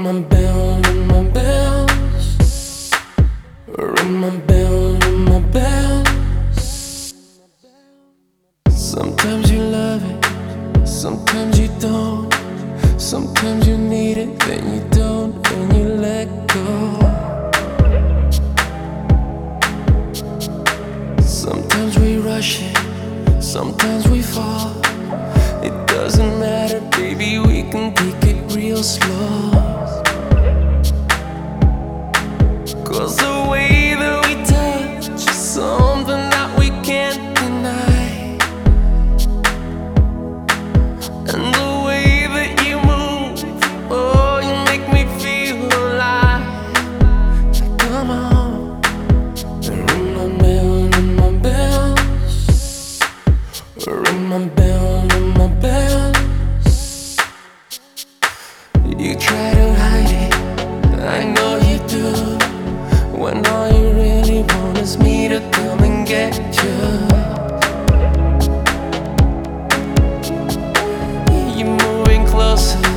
my bell, ring my bells. Ring my bell, ring my bells. Sometimes you love it, sometimes you don't. Sometimes you need it, then you don't, and you let go. Sometimes we rush it, sometimes we fall. It doesn't matter, baby, we can take it real slow. 'Cause the way that we touch is something that we can't deny. And the way that you move, oh, you make me feel alive. Come on, ring my bell, ring my bells. Ring my bell, ring my bells. You try to hide it, I know you do, when all you really want is me to come and get you. You're moving closer,